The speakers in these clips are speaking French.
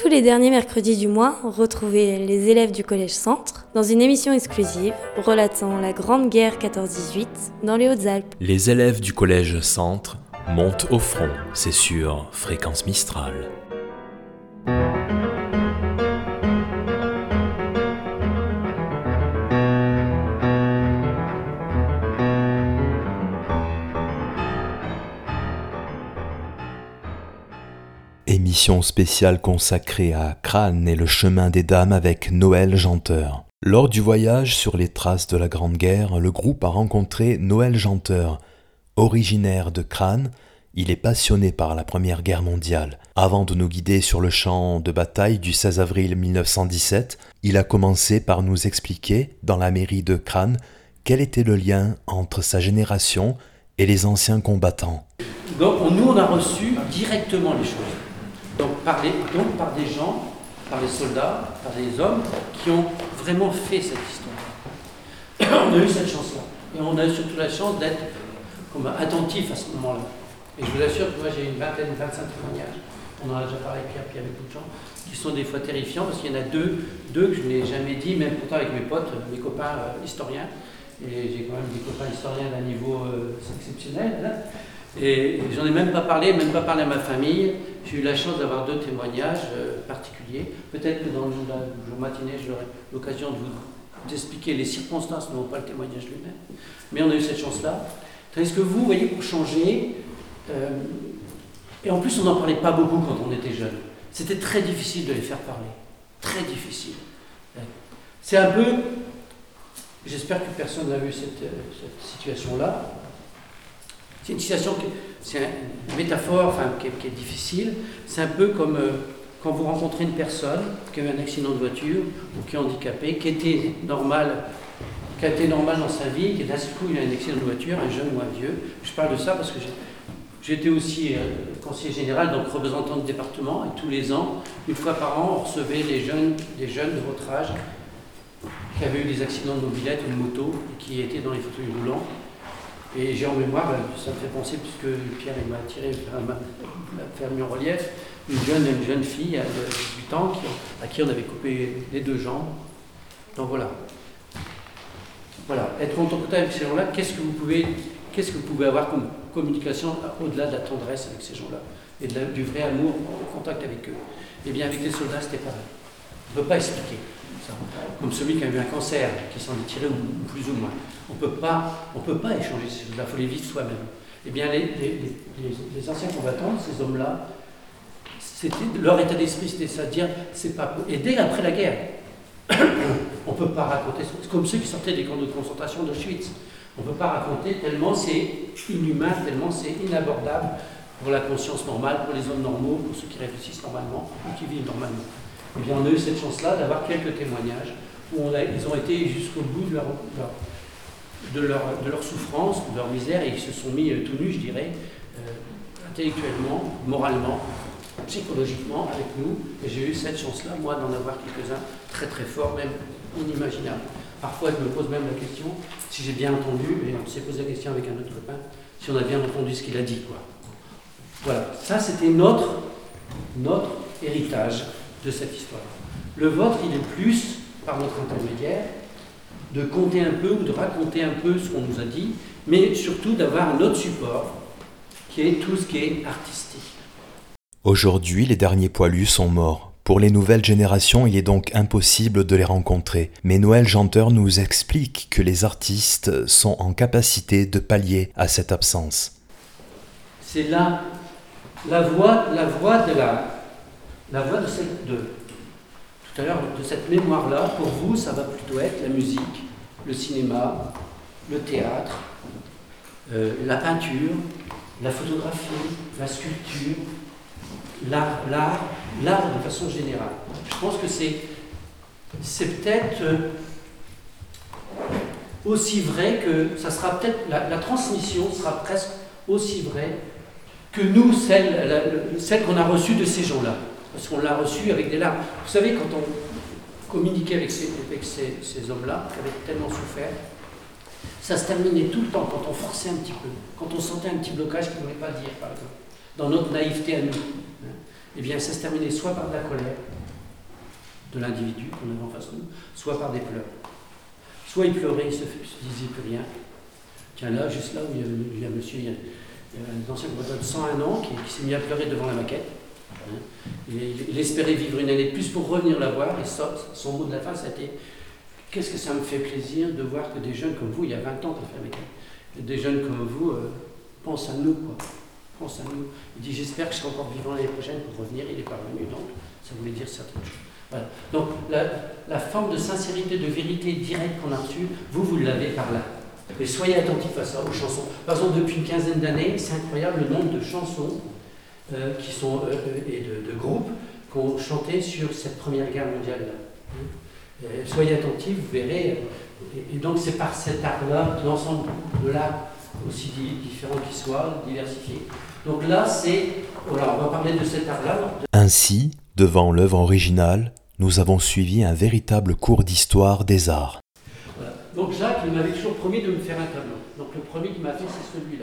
les derniers mercredis du mois, retrouvez les élèves du Collège Centre dans une émission exclusive relatant la Grande Guerre 14-18 dans les Hautes-Alpes. Les élèves du Collège Centre montent au front, c'est sur Fréquence Mistral. Émission spéciale consacrée à Crâne et le chemin des dames avec Noël Janteur. Lors du voyage sur les traces de la Grande Guerre, le groupe a rencontré Noël Janteur. Originaire de Crâne, il est passionné par la Première Guerre mondiale. Avant de nous guider sur le champ de bataille du 16 avril 1917, il a commencé par nous expliquer, dans la mairie de Crâne, quel était le lien entre sa génération et les anciens combattants. Donc nous, on a reçu directement les choses. Donc par des gens, par les soldats, par les hommes qui ont vraiment fait cette histoire. On a eu cette chance-là. Et on a eu surtout la chance d'être comme attentif à ce moment-là. Et je vous assure que moi j'ai une 25 témoignages. On en a déjà parlé avec Pierre, puis avec d'autres gens, qui sont des fois terrifiants, parce qu'il y en a deux que je n'ai jamais dit, même pourtant avec mes potes, mes copains historiens. Et j'ai quand même des copains historiens d'un niveau exceptionnel. Là. Et j'en ai même pas parlé à ma famille. J'ai eu la chance d'avoir deux témoignages particuliers. Peut-être que dans le jour matinée, j'aurai l'occasion d'expliquer les circonstances, non pas le témoignage lui-même. Mais on a eu cette chance-là. Tandis que vous voyez, pour changer, et en plus on n'en parlait pas beaucoup quand on était jeune. C'était très difficile de les faire parler. Très difficile. C'est un peu, j'espère que personne n'a vu cette situation-là. C'est une situation, c'est une métaphore qui est difficile. C'est un peu comme quand vous rencontrez une personne qui a eu un accident de voiture ou qui est handicapée, qui a été normal dans sa vie, qui d'un seul coup il a un accident de voiture, un jeune ou un vieux. Je parle de ça parce que j'étais aussi conseiller général, donc représentant de département, et tous les ans, une fois par an, on recevait les jeunes de votre âge qui avaient eu des accidents de mobilette ou de moto et qui étaient dans les fauteuils roulants. Et j'ai en mémoire, ça me fait penser, puisque Pierre m'a tiré, m'a fait mis en relief, une jeune fille de 18 ans à qui on avait coupé les deux jambes. Donc voilà. Voilà, être en contact avec ces gens-là, qu'est-ce que vous pouvez avoir comme communication au-delà de la tendresse avec ces gens-là et du vrai amour en contact avec eux? Eh bien, avec les soldats, c'était pareil. On ne peut pas expliquer ça. Comme celui qui a eu un cancer, qui s'en est tiré plus ou moins. On ne peut pas échanger ces choses-là, il faut les vivre soi-même. Eh bien, les anciens combattants, ces hommes-là, leur état d'esprit, c'était ça, dire, c'est pas... Et dès après la guerre, on ne peut pas raconter, c'est comme ceux qui sortaient des camps de concentration d'Auschwitz. On ne peut pas raconter tellement c'est inhumain, tellement c'est inabordable pour la conscience normale, pour les hommes normaux, pour ceux qui réfléchissent normalement ou qui vivent normalement. Eh bien, on a eu cette chance-là d'avoir quelques témoignages où ils ont été jusqu'au bout de leur souffrance, de leur misère, et ils se sont mis tout nus, je dirais, intellectuellement, moralement, psychologiquement avec nous. Et j'ai eu cette chance-là, moi, d'en avoir quelques-uns très très forts, même inimaginables. Parfois, je me pose même la question si j'ai bien entendu, et on s'est posé la question avec un autre copain, si on a bien entendu ce qu'il a dit, quoi. Voilà, ça c'était notre héritage de cette histoire. Le vôtre, il est plus, par notre intermédiaire, de compter un peu ou de raconter un peu ce qu'on nous a dit, mais surtout d'avoir un autre support, qui est tout ce qui est artistique. Aujourd'hui, les derniers poilus sont morts. Pour les nouvelles générations, il est donc impossible de les rencontrer. Mais Noël Janteur nous explique que les artistes sont en capacité de pallier à cette absence. C'est là la voix de tout à l'heure, de cette mémoire-là. Pour vous, ça va plutôt être la musique, le cinéma, le théâtre, la peinture, la photographie, la sculpture, l'art de façon générale. Je pense que c'est peut-être aussi vrai que ça sera peut-être la transmission sera presque aussi vraie que nous, celle qu'on a reçue de ces gens-là. Parce qu'on l'a reçue avec des larmes. Vous savez, quand on communiquait avec ces hommes-là, qui avaient tellement souffert, ça se terminait tout le temps quand on forçait un petit peu, quand on sentait un petit blocage qu'on ne voulait pas dire, par exemple, dans notre naïveté à nous. Eh bien, ça se terminait soit par de la colère, de l'individu qu'on avait en face de nous, soit par des pleurs. Soit il pleurait, il se disait plus rien. Tiens, là, juste là où il y a monsieur, il y a un ancien combattant de 101 ans qui s'est mis à pleurer devant la maquette. Hein. Il espérait vivre une année de plus pour revenir la voir, et son mot de la fin, c'était « Qu'est-ce que ça me fait plaisir de voir que des jeunes comme vous, il y a 20 ans qu'on fait la maquette, des jeunes comme vous pensent à nous, quoi. Pensent à nous. » Il dit « J'espère que je serai encore vivant l'année prochaine pour revenir. » Il n'est pas revenu, donc ça voulait dire certaines choses. Voilà. Donc la forme de sincérité, de vérité directe qu'on a reçue, vous l'avez par là. Et soyez attentifs à ça, aux chansons. Par exemple, depuis une quinzaine d'années, c'est incroyable le nombre de chansons qui sont, et de groupes qui ont chanté sur cette Première Guerre mondiale. Soyez attentifs, vous verrez. Et donc c'est par cet art-là, l'ensemble de l'art, aussi différent qu'il soit, diversifié. Donc là, voilà, on va parler de cet art-là. Ainsi, devant l'œuvre originale, nous avons suivi un véritable cours d'histoire des arts. Voilà. Donc Jacques, il m'avait toujours promis de me faire un tableau. Donc le premier qu'il m'a fait, c'est celui-là.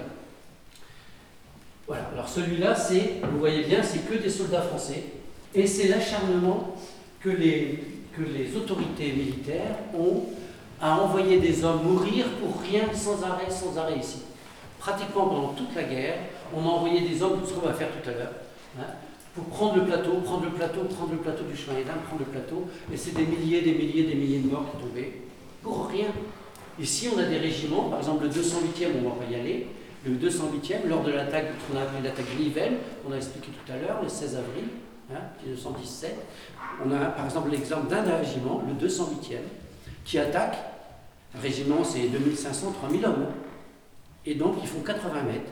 Voilà, alors celui-là, vous voyez bien, c'est que des soldats français. Et c'est l'acharnement que les autorités militaires ont à envoyer des hommes mourir pour rien, sans arrêt ici. Pratiquement pendant toute la guerre, on a envoyé des hommes, tout ce qu'on va faire tout à l'heure, hein, pour prendre le plateau du chemin Hédin, prendre le plateau, et c'est des milliers de morts qui tombaient, pour rien. Ici, on a des régiments, par exemple le 208e, on ne va pas y aller, le 208e, lors de l'attaque, qu'on a appelée l'attaque de Nivelles, on a expliqué tout à l'heure, le 16 avril 1917, on a par exemple l'exemple d'un régiment, le 208e, qui attaque, un régiment c'est 2500, 3000 hommes, et donc ils font 80 mètres,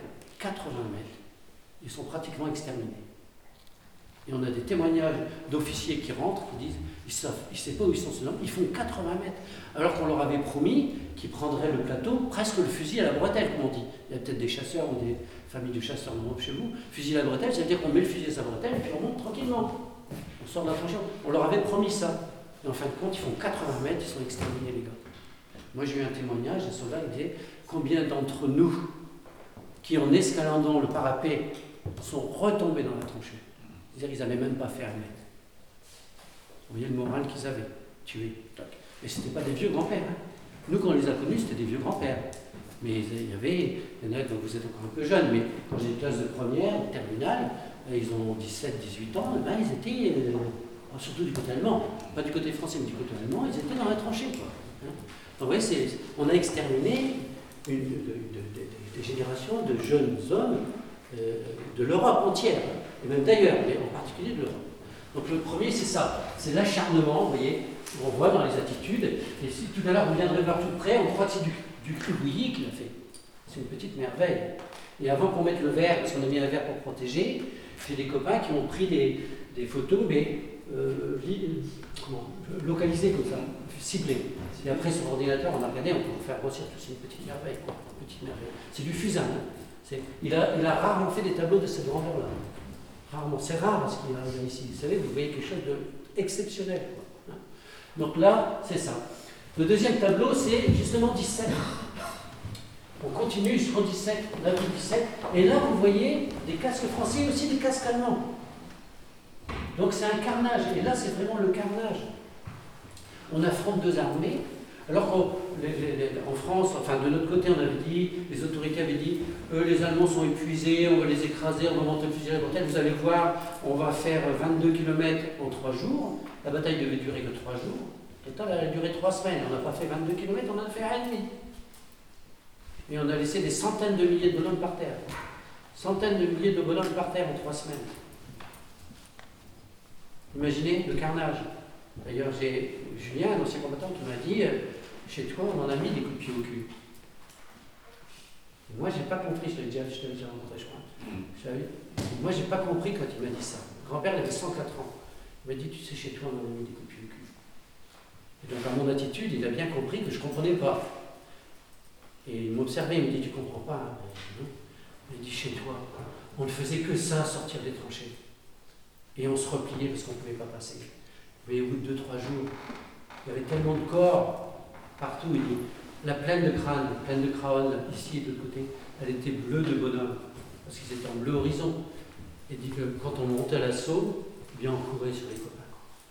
ils sont pratiquement exterminés. Et on a des témoignages d'officiers qui rentrent, qui disent, ils ne savent pas où ils sont ces hommes, ils font 80 mètres. Alors qu'on leur avait promis qu'ils prendraient le plateau, presque le fusil à la bretelle, comme on dit. Il y a peut-être des chasseurs ou des familles de chasseurs chez vous. Fusil à la bretelle, ça veut dire qu'on met le fusil à sa bretelle et puis on monte tranquillement. On sort de la tranchée. On leur avait promis ça. Et en fin de compte, ils font 80 mètres, ils sont exterminés, les gars. Moi, j'ai eu un témoignage, un soldat, il disait, combien d'entre nous, qui en escaladant le parapet, sont retombés dans la tranchée. C'est-à-dire qu'ils n'avaient même pas fait un mètre. Vous voyez le moral qu'ils avaient, tués. Et ce n'étaient pas des vieux grands-pères. Hein. Nous, quand on les a connus, c'était des vieux grands-pères. Mais il y en a, donc vous êtes encore un peu jeunes, mais quand j'ai une classe de première, de terminale, ils ont 17, 18 ans, ben ils étaient, surtout du côté allemand, pas du côté français, mais du côté allemand, ils étaient dans la tranchée. Quoi. Hein. Donc vous voyez, on a exterminé des générations de jeunes hommes de l'Europe entière, et même d'ailleurs, mais en particulier de l'Europe. Donc le premier, c'est ça, c'est l'acharnement, vous voyez, on voit dans les attitudes, et si tout à l'heure vous viendrez voir tout près, on croit que c'est du cru bouilli qu'il a fait. C'est une petite merveille. Et avant qu'on mette le verre, parce qu'on a mis un verre pour protéger, j'ai des copains qui ont pris des photos, mais localisées comme ça, ciblées. Et après sur l'ordinateur, on a regardé, on peut faire grossir tout, c'est une petite merveille. Quoi. Une petite merveille. C'est du fusain. Hein. Il a rarement fait des tableaux de cette grandeur-là. Rarement. C'est rare ce qu'il arrive ici. Vous savez, vous voyez quelque chose d'exceptionnel. Hein. Donc là, c'est ça. Le deuxième tableau, c'est justement 17. On continue jusqu'au 17, là du 17. Et là, vous voyez des casques français et aussi des casques allemands. Donc c'est un carnage. Et là, c'est vraiment le carnage. On affronte deux armées. Alors qu'en France, enfin de notre côté, on avait dit, les autorités avaient dit, les Allemands sont épuisés, on va les écraser, on va monter le fusil à la bretelle. Vous allez voir, on va faire 22 km en 3 jours. La bataille devait durer que 3 jours. Total, elle a duré 3 semaines. On n'a pas fait 22 km, on en a fait 1,5. Et on a laissé des centaines de milliers de bonhommes par terre. Centaines de milliers de bonhommes par terre en 3 semaines. Imaginez le carnage. D'ailleurs, j'ai Julien, un ancien combattant, qui m'a dit chez toi, on en a mis des coups de pied au cul. Et moi, j'ai pas compris, je t'avais déjà rencontré, je crois. Moi, j'ai pas compris quand il m'a dit ça. Grand-père, il avait 104 ans. Il m'a dit, tu sais, chez toi, on en a mis des coups de pied au cul. Et donc, à mon attitude, il a bien compris que je ne comprenais pas. Et il m'observait, il me dit, tu comprends pas. Non. Il dit, chez toi, on ne faisait que ça, sortir des tranchées. Et on se repliait parce qu'on ne pouvait pas passer. Mais au bout de 2-3 jours, il y avait tellement de corps partout. Il dit, la plaine de crâne, ici et de l'autre côté, elle était bleue de bonhomme, parce qu'ils étaient en bleu horizon. Et il dit que quand on montait à l'assaut, eh bien on courait sur les copains. On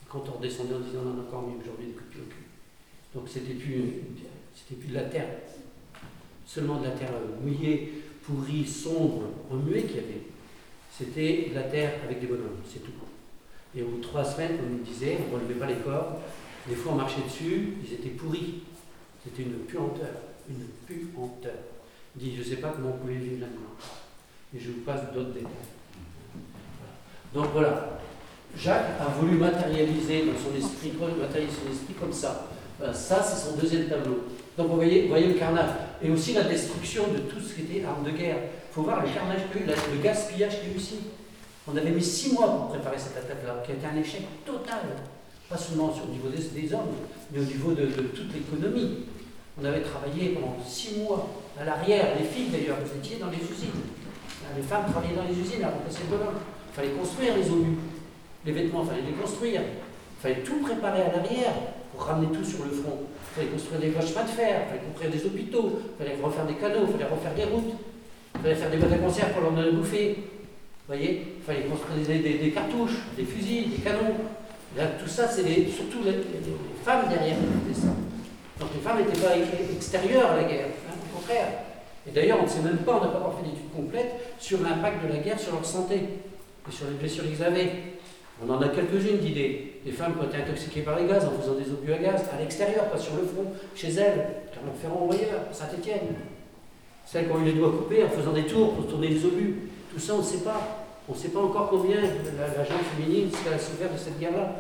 Quand on redescendait, on disait on en a encore mieux aujourd'hui, des coups de pied au cul. Donc c'était plus de la terre, seulement de la terre mouillée, pourrie, sombre, remuée qu'il y avait. C'était de la terre avec des bonhommes, c'est tout. Et au bout de 3 semaines, on nous disait, on ne relevait pas les corps, des fois on marchait dessus, ils étaient pourris. C'était une puanteur, une puanteur. Il dit, je ne sais pas comment vous pouvez vivre là-dedans. Et je vous passe d'autres détails. Voilà. Donc voilà, Jacques a voulu matérialiser dans son esprit, comme ça. Voilà, ça, c'est son deuxième tableau. Donc vous voyez le carnage. Et aussi la destruction de tout ce qui était armes de guerre. Il faut voir le carnage qu'il y a eu, le gaspillage qu'il y a eu ici. On avait mis 6 mois pour préparer cette attaque-là, qui a été un échec total. Pas seulement au niveau des hommes, mais au niveau de toute l'économie. On avait travaillé pendant 6 mois à l'arrière, les filles d'ailleurs, vous étiez dans les usines. Les femmes travaillaient dans les usines à remplacer le bonhomme. Il fallait construire les obus. Les vêtements, il fallait les construire. Il fallait tout préparer à l'arrière pour ramener tout sur le front. Il fallait construire des chemins de fer, il fallait construire des hôpitaux, il fallait refaire des canaux, il fallait refaire des routes, il fallait faire des boîtes à conserve pour leur donner à bouffer. Vous voyez, il fallait construire des cartouches, des fusils, des canons. Là, tout ça, c'est surtout les femmes derrière qui faisaient ça. Donc les femmes n'étaient pas extérieures à la guerre, hein, au contraire. Et d'ailleurs, on ne sait même pas, on n'a pas encore fait d'études complètes sur l'impact de la guerre sur leur santé et sur les blessures qu'ils avaient. On en a quelques-unes d'idées. Les femmes qui ont été intoxiquées par les gaz en faisant des obus à gaz, à l'extérieur, pas sur le front, chez elles, Clermont-Ferrand ou ailleurs, à Saint-Étienne. Celles qui ont eu les doigts coupés en faisant des tours pour tourner les obus. Tout ça, on ne sait pas. On ne sait pas encore combien la gente féminine a souffert de cette guerre-là.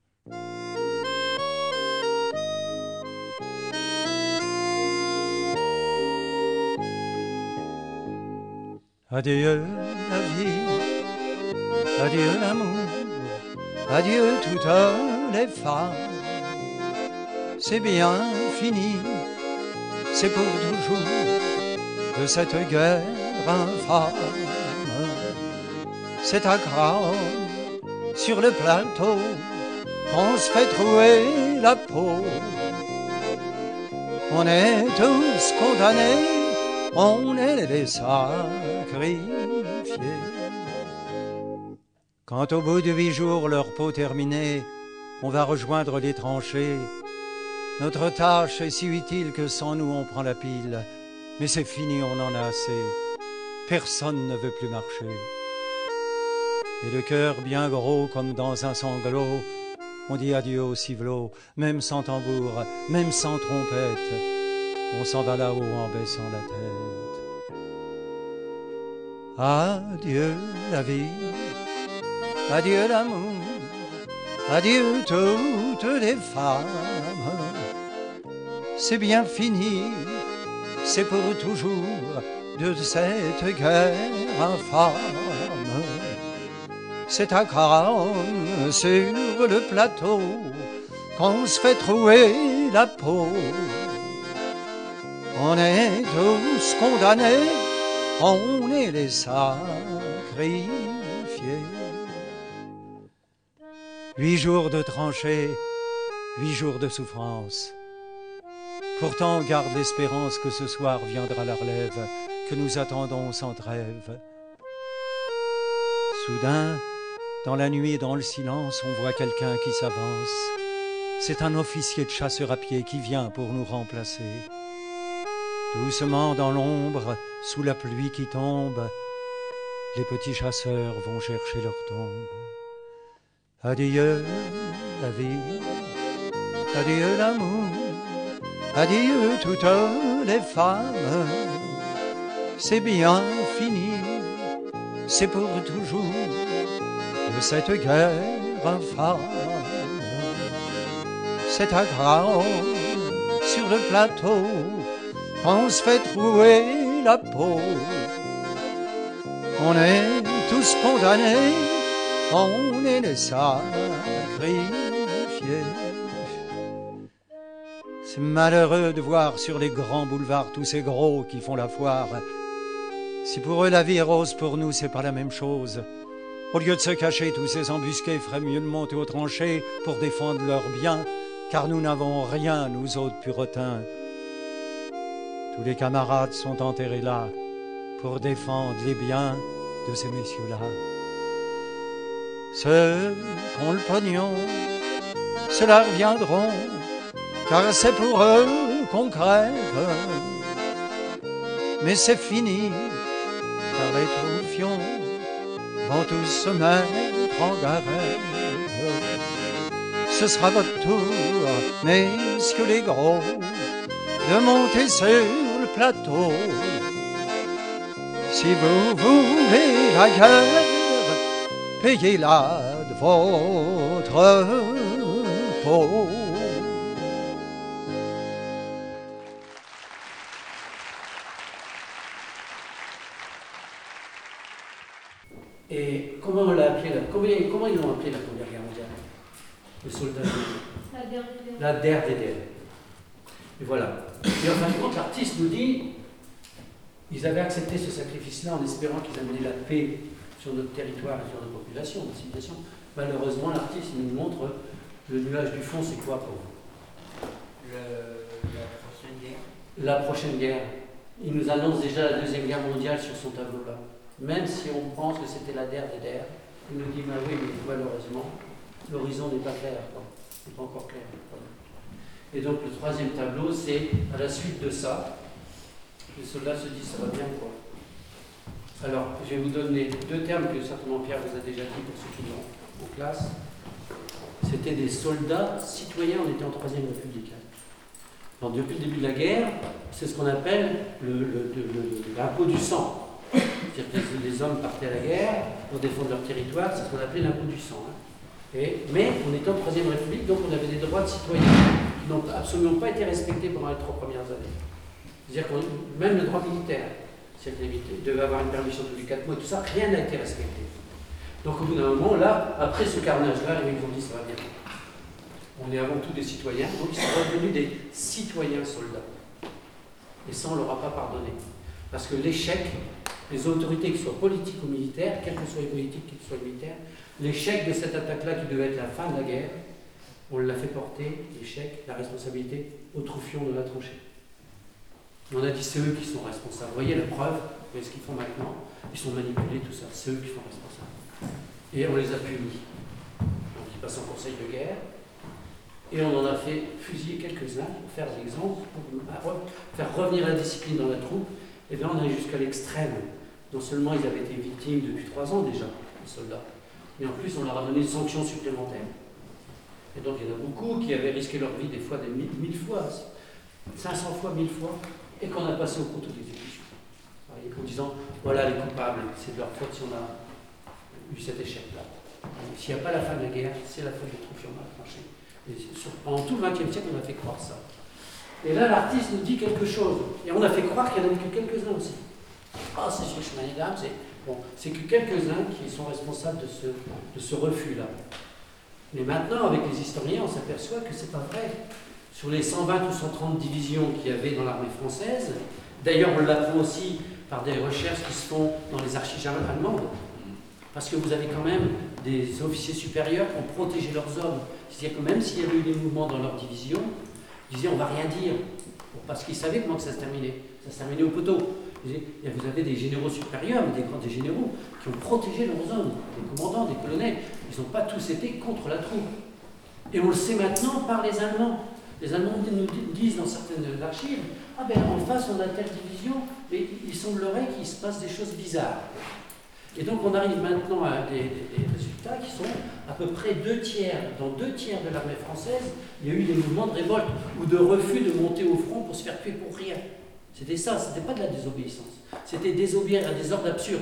Adieu la vie, adieu l'amour, adieu toutes les femmes. C'est bien fini, c'est pour toujours de cette guerre infâme. C'est à Craonne, sur le plateau, qu'on se fait trouer la peau. On est tous condamnés, on est les sacrifiés. Quand au bout de 8 jours, leur peau terminée, on va rejoindre les tranchées, notre tâche est si utile que sans nous on prend la pile. Mais c'est fini, on en a assez, personne ne veut plus marcher. Et le cœur bien gros comme dans un sanglot, on dit adieu au civelot, même sans tambour, même sans trompette. On s'en va là-haut en baissant la tête. Adieu la vie, adieu l'amour, adieu toutes les femmes. C'est bien fini, c'est pour toujours de cette guerre infâme. C'est à Craonne, sur le plateau, qu'on se fait trouer la peau. On est tous condamnés, on est les sacrifiés. 8 jours de tranchées, 8 jours de souffrance. Pourtant on garde l'espérance que ce soir viendra la relève, que nous attendons sans trêve. Soudain, dans la nuit et dans le silence, on voit quelqu'un qui s'avance. C'est un officier de chasseurs à pied qui vient pour nous remplacer. Doucement dans l'ombre, sous la pluie qui tombe, les petits chasseurs vont chercher leur tombe. Adieu la vie, adieu l'amour, adieu toutes les femmes. C'est bien fini, c'est pour toujours de cette guerre infâme. C'est à Craonne, sur le plateau, on se fait trouer la peau. On est tous condamnés, on est les sacrifiés. C'est malheureux de voir sur les grands boulevards tous ces gros qui font la foire. Si pour eux la vie est rose, pour nous c'est pas la même chose. Au lieu de se cacher, tous ces embusqués feraient mieux de monter aux tranchées pour défendre leurs biens, car nous n'avons rien, nous autres puritains. Tous les camarades sont enterrés là pour défendre les biens de ces messieurs-là. Ceux qui ont le pognon ceux-là reviendront, car c'est pour eux qu'on crève. Mais c'est fini, car les troufions vont tous se mettre en garève. Ce sera votre tour, messieurs les gros, de monter sur le plateau. Si vous voulez la guerre, payez-la de votre peau. Et comment on l'a appelé comment ils l'ont appelé la Première Guerre mondiale? Les soldats. La der des der. Et voilà. Et en fin de compte, l'artiste nous dit, ils avaient accepté ce sacrifice-là en espérant qu'ils amènent la paix sur notre territoire et sur notre population, notre civilisation. Malheureusement, l'artiste nous montre le nuage du fond, c'est quoi pour vous? La prochaine guerre. La prochaine guerre. Il nous annonce déjà la Deuxième Guerre mondiale sur son tableau-là. Même si on pense que c'était la der des der, il nous dit, bah oui, mais malheureusement, l'horizon n'est pas clair, n'est pas encore clair. Et donc le troisième tableau, c'est à la suite de ça, les soldats se disent, ça va bien quoi. Alors, je vais vous donner deux termes que certainement Pierre vous a déjà dit pour ceux qui sont en classe. C'était des soldats citoyens, on était en Troisième République. Donc depuis le début de la guerre, c'est ce qu'on appelle l'impôt du sang. C'est-à-dire que les hommes partaient à la guerre pour défendre leur territoire, c'est ce qu'on appelait l'impôt du sang. Mais on était en Troisième République, donc on avait des droits de citoyens qui n'ont absolument pas été respectés pendant les 3 premières années. C'est-à-dire que même le droit militaire, c'est-à-dire qu'il devait avoir une permission tous les 4 mois, tout ça, rien n'a été respecté. Donc au bout d'un moment, là, après ce carnage-là, les mecs ont dit ça va bien. On est avant tout des citoyens, donc ils sont redevenus des citoyens soldats. Et ça, on ne leur a pas pardonné. Parce que l'échec, les autorités, qu'elles soient politiques ou militaires, quelles que soient les politiques, quelles que soient les militaires, l'échec de cette attaque-là, qui devait être la fin de la guerre, on l'a fait porter, l'échec, la responsabilité, aux troufions de la tranchée. On a dit c'est eux qui sont responsables. Vous voyez la preuve, vous voyez ce qu'ils font maintenant, ils sont manipulés, tout ça, c'est eux qui sont responsables. Et on les a punis. Donc ils passent en conseil de guerre, et on en a fait fusiller quelques-uns pour faire l'exemple, pour faire revenir la discipline dans la troupe. Et bien on est jusqu'à l'extrême. Non seulement ils avaient été victimes depuis 3 ans déjà, les soldats, mais en plus on leur a donné des sanctions supplémentaires. Et donc il y en a beaucoup qui avaient risqué leur vie des fois des 1000 fois, 500 fois, 1000 fois, et qu'on a passé au couteau d'exécution. En disant, voilà les coupables, c'est de leur faute si on a eu cet échec-là. S'il n'y a pas la fin de la guerre, c'est la faute des troufions mal tranchés. Et pendant tout le XXe siècle, on a fait croire ça. Et là, l'artiste nous dit quelque chose. Et on a fait croire qu'il n'y en avait que quelques-uns aussi. Ah, c'est sur le chemin des dames, c'est que quelques-uns qui sont responsables de ce refus-là. Mais maintenant, avec les historiens, on s'aperçoit que c'est pas vrai. Sur les 120 ou 130 divisions qu'il y avait dans l'armée française, d'ailleurs, on l'apprend aussi par des recherches qui se font dans les archives allemandes, parce que vous avez quand même des officiers supérieurs qui ont protégé leurs hommes. C'est-à-dire que même s'il y avait eu des mouvements dans leur division, ils disaient on va rien dire, parce qu'ils savaient comment que ça se terminait. Ça se terminait au poteau. Vous avez des généraux supérieurs, mais des généraux qui ont protégé leurs hommes, des commandants, des colonels. Ils n'ont pas tous été contre la troupe. Et on le sait maintenant par les Allemands. Les Allemands nous disent dans certaines archives, ah ben en face on a telle division, mais il semblerait qu'il se passe des choses bizarres. Et donc on arrive maintenant à des résultats qui sont à peu près 2 tiers. Dans 2 tiers de l'armée française, il y a eu des mouvements de révolte ou de refus de monter au front pour se faire tuer pour rien. C'était ça, c'était pas de la désobéissance. C'était désobéir à des ordres absurdes.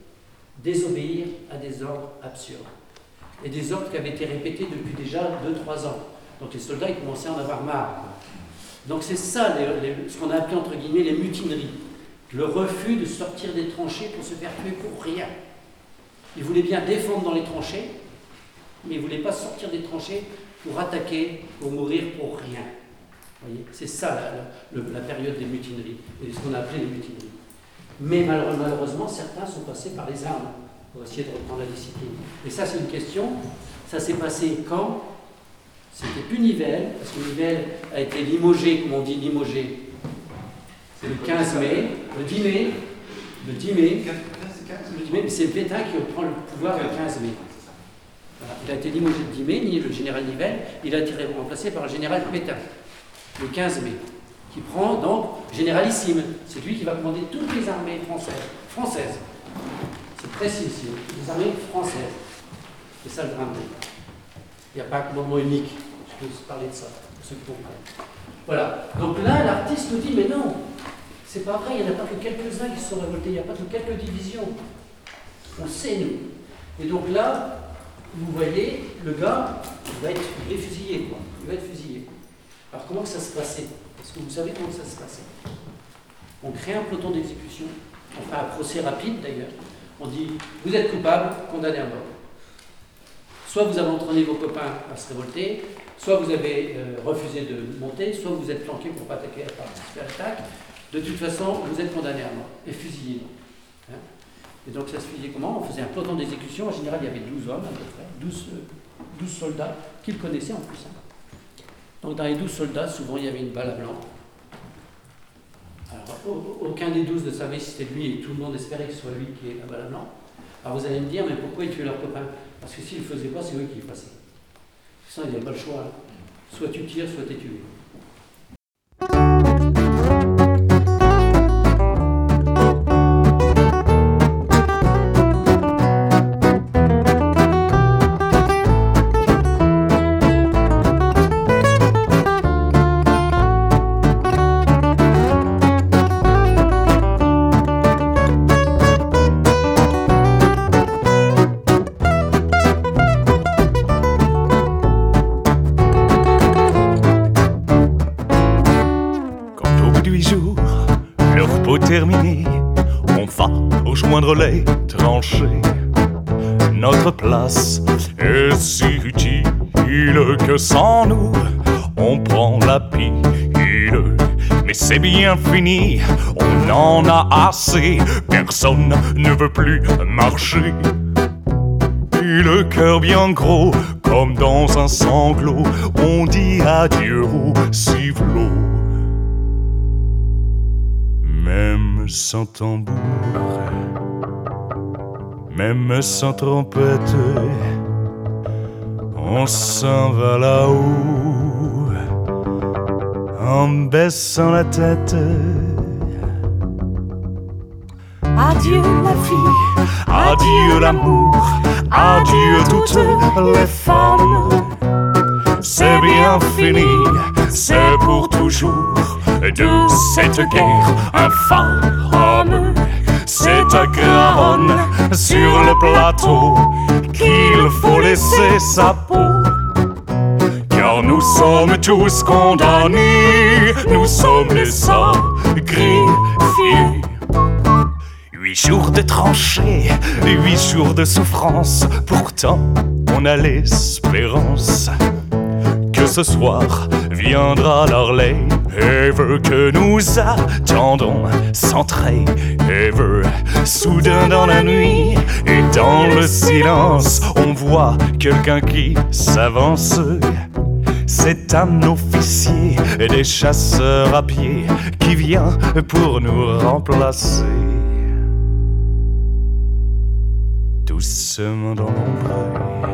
Désobéir à des ordres absurdes. Et des ordres qui avaient été répétés depuis déjà 2-3 ans. Donc les soldats, ils commençaient à en avoir marre. Donc c'est ça, ce qu'on a appelé entre guillemets les mutineries. Le refus de sortir des tranchées pour se faire tuer pour rien. Ils voulaient bien défendre dans les tranchées, mais ils ne voulaient pas sortir des tranchées pour attaquer, pour mourir pour rien. Vous voyez, c'est ça la période des mutineries, et ce qu'on a appelé les mutineries. Mais malheureusement, certains sont passés par les armes pour essayer de reprendre la discipline. Et ça, c'est une question. Ça s'est passé quand? C'était plus Nivelle, parce que Nivelle a été limogé, comme on dit limogé, le 15 mai, le 10 mai, le 10 mai, c'est Pétain qui reprend le pouvoir le 15 mai. Voilà. Il a été limogé le 10 mai, le général Nivelle, il a été remplacé par le général Pétain, le 15 mai, qui prend donc généralissime. C'est lui qui va commander toutes les armées françaises. C'est précis ici, les armées françaises. C'est ça le drame. Il n'y a pas un commandement unique. Je peux parler de ça, pour ceux qui comprennent. Voilà. Donc là, l'artiste nous dit, mais non, c'est pas vrai, il n'y en a pas que quelques-uns qui se sont révoltés, il n'y a pas que quelques divisions. On sait, nous. Et donc là, vous voyez, le gars, il est fusillé, quoi. Il va être fusillé. Alors comment que ça se passait? Est-ce que vous savez comment ça se passait? On crée un peloton d'exécution, on fait un procès rapide d'ailleurs. On dit, vous êtes coupable, condamné à mort. Soit vous avez entraîné vos copains à se révolter, soit vous avez refusé de monter, soit vous êtes planqué pour ne pas attaquer à participer à l'attaque. De toute façon, vous êtes condamné à mort et fusillé. Hein? Et donc ça se fusillait comment? On faisait un peloton d'exécution. En général, il y avait 12 hommes à peu près, 12 soldats qu'ils connaissaient en plus. Hein. Donc dans les 12 soldats, souvent il y avait une balle à blanc. Alors aucun des 12 ne savait si c'était lui et tout le monde espérait que ce soit lui qui ait la balle à blanc. Alors vous allez me dire, mais pourquoi ils tuaient leurs copains? Parce que s'ils ne le faisaient pas, c'est eux qui le passaient. Sinon, il n'y avait pas le choix. Hein. Soit tu tires, soit tu es tué. Terminé, on va rejoindre les tranchées. Notre place est si utile que sans nous, on prend la pile. Mais c'est bien fini, on en a assez, personne ne veut plus marcher. Et le cœur bien gros, comme dans un sanglot, on dit adieu au civelot. Même sans tambour, même sans trompette, on s'en va là-haut, en baissant la tête. Adieu la vie, Adieu l'amour, adieu toutes les femmes. C'est bien fini, c'est pour toujours. De cette guerre infâme, c'est à Garonne, sur le plateau, qu'il faut laisser sa peau. Car nous sommes tous condamnés, nous sommes les sacrifiés. 8 jours de tranchées, 8 jours de souffrance, pourtant on a l'espérance que ce soir viendra l'Arlève que nous attendons sans trêve. Soudain dans la nuit et dans le silence, on voit quelqu'un qui s'avance. C'est un officier des chasseurs à pied qui vient pour nous remplacer. Doucement dans l'ombre,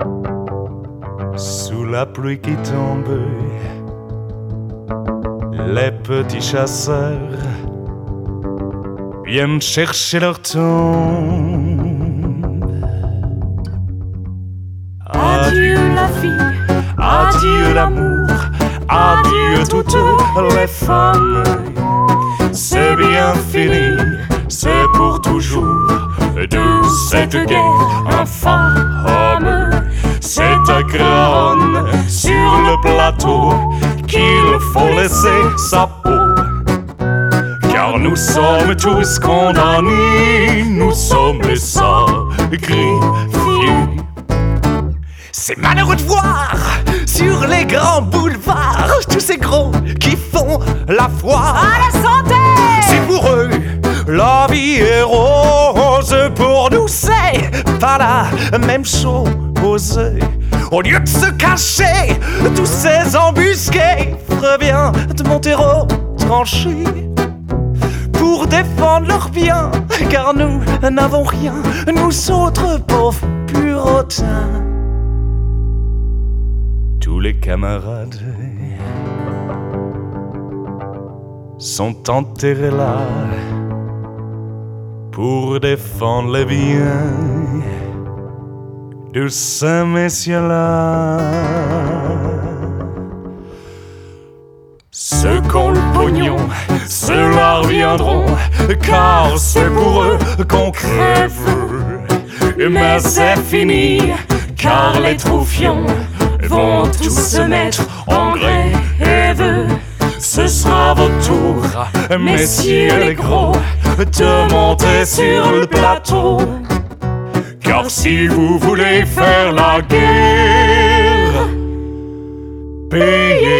sous la pluie qui tombe, les petits chasseurs viennent chercher leur tombe. adieu la vie, Adieu l'amour, adieu toutes les femmes. C'est bien fini, c'est pour toujours, de cette guerre infâme. C'est à Garonne, sur le plateau, qu'il faut laisser sa peau. Car nous sommes tous condamnés, nous sommes les sacrifiés. C'est malheureux de voir sur les grands boulevards tous ces gros qui font la foire. à la santé. C'est pour eux, la vie est rose. Pour nous, c'est pas la même chose. Au lieu de se cacher, tous ces embusqués feraient bien de monter au tranché pour défendre leurs biens, car nous n'avons rien, nous autres pauvres puritains. tous les camarades sont enterrés là pour défendre les biens de ces messieurs-là. Ceux qu'ont le pognon, ceux-là reviendront, car c'est pour eux qu'on crève. Mais c'est fini, car les troufions vont tous se mettre en grève. Ce sera votre tour, messieurs les gros, de monter sur le plateau. Car si vous voulez faire la guerre, payez